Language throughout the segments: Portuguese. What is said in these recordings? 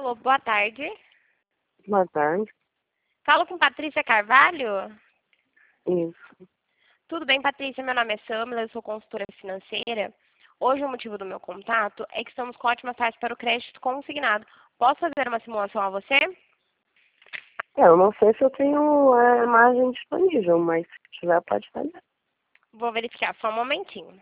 Alô, boa tarde. Boa tarde. Falo com Patrícia Carvalho? Isso. Tudo bem, Patrícia? Meu nome é Samila, eu sou consultora financeira. Hoje o motivo do meu contato é que estamos com ótimas taxas para o crédito consignado. Posso fazer uma simulação a você? Eu não sei se eu tenho margem disponível, mas se tiver, pode fazer. Vou verificar, só um momentinho.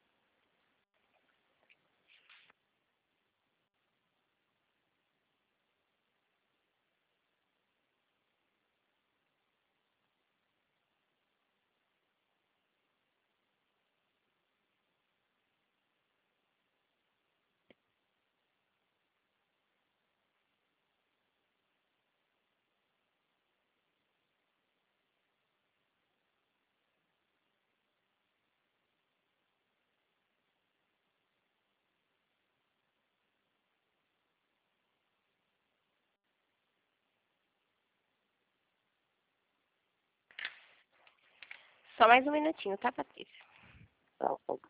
Só mais um minutinho, tá, Patrícia? Tá bom.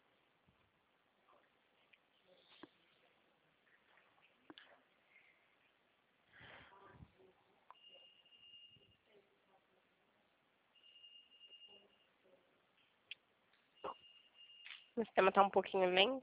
O sistema está um pouquinho lento.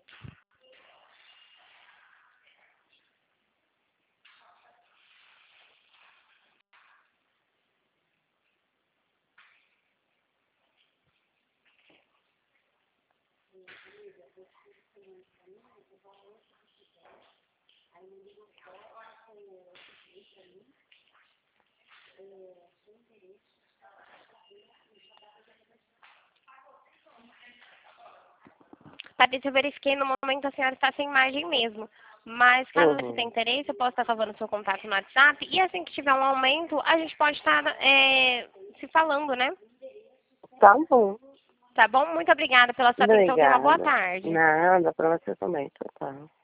Patrícia, eu verifiquei, no momento a senhora está sem margem mesmo. Mas caso você tenha Uhum. interesse, eu posso estar salvando seu contato no WhatsApp. E assim que tiver um aumento, a gente pode estar se falando, né? Tá bom. Tá bom? Muito obrigada pela sua atenção. Tenha uma boa Obrigada. tarde. Nada, pra você também. Tchau, tchau.